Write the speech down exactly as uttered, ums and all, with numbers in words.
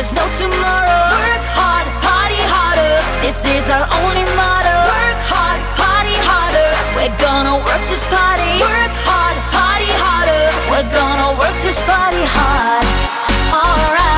there's no tomorrow. Work hard, party harder, this is our only motto. Work hard, party harder, we're gonna work this party. Work hard, party harder, we're gonna work this party hard. Alright.